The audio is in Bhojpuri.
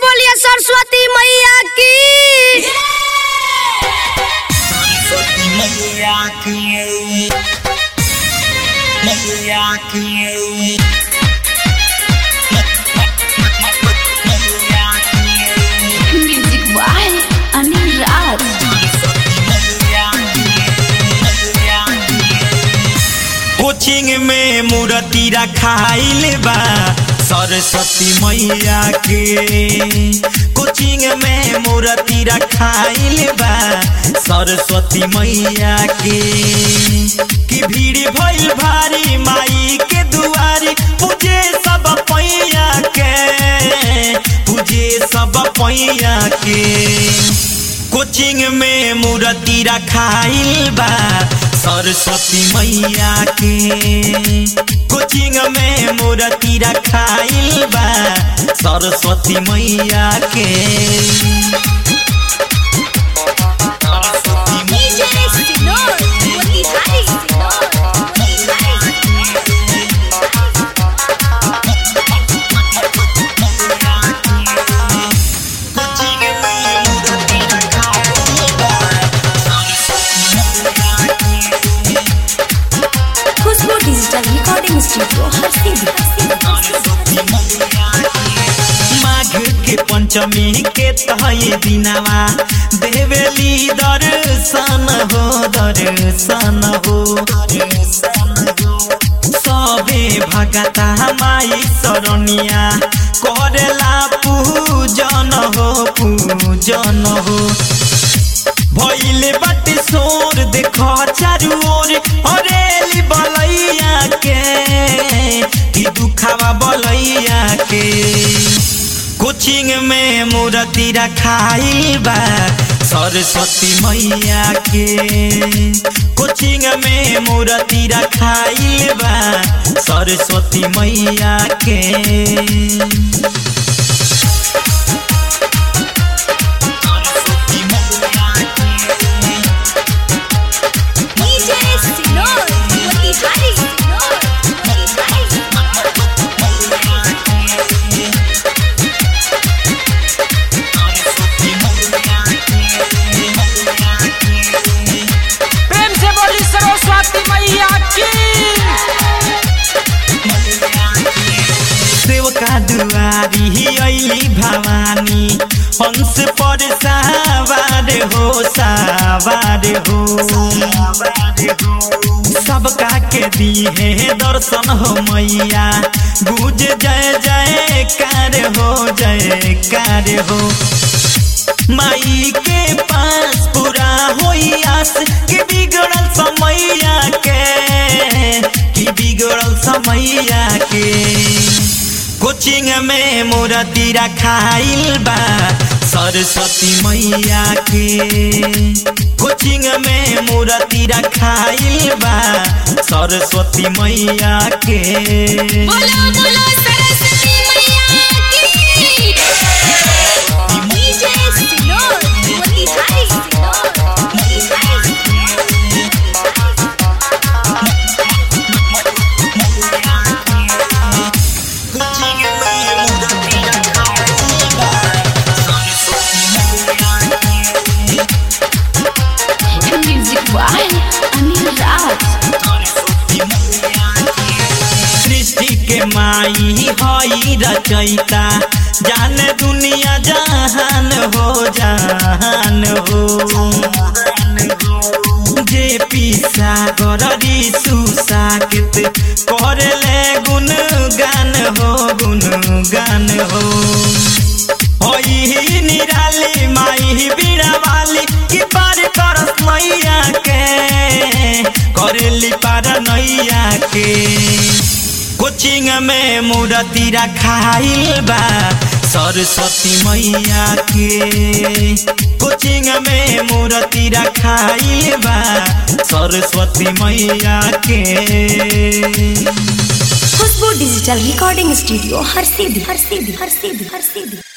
बोलिए सरस्वती मैया की। सरस्वती मैया की मैया की music by Anil Raj. Coaching में मूर्ति रखाइल बा सरस्वती मैया के। कोचिंग में मूर्ति रखाइल बा सरस्वती मैया के। कि भीड़ भइल भारी माई के दुआरी पूजे सब पैया के पूजे सब पैया के। कोचिंग में मूर्ति रखाइल बा सरस्वती मैया के। कोचिंग में मूर्ति रखाइल बा सरस्वती मैया के। डिजिटल रिकॉर्डिंग स्टूडियो माघ के पंचमी के तहये दिनवा देवेली दर्शन हो सबे भगता माई सरनिया करेला पूजन हो भइले बाटे सोर देखो चारू ओर हरेली बलैया के। कि दुखावा बलैया के। कोचिंग में मूर्ति रखाइल बा सरस्वती मैया के। कोचिंग में मूर्ति रखाइल बा सरस्वती मैया के। सेवका दुआरी अइली भवानी हंस पर सवार हो सबका के दिहे दर्शन हो मैया। गुज जय जयकार हो माई के पास पूरा होई आस। कि बिगड़ल समैया के कोचिंग में मूर्ति रखाइल बा सरस्वती मैया के। कोचिंग में मूर्ति रखाइल बा सरस्वती मैया के। बोलो बोलो सरस्वती मैया की। सृष्टि के माई हई रचयिता जाने दुनिया जहान हो जे पीसा गरी सुसाकित करले गुणगान हो हई निराली माई बीड़ा वाली। कि पार करस मैया के करेली पार नैया के। कोचिंग में मूर्ति रखाइल बा सरस्वती मैया के। कोचिंग में मूर्ति रखाइल बा सरस्वती मैया के। खुशबू डिजिटल रिकॉर्डिंग स्टूडियो हर सीधी।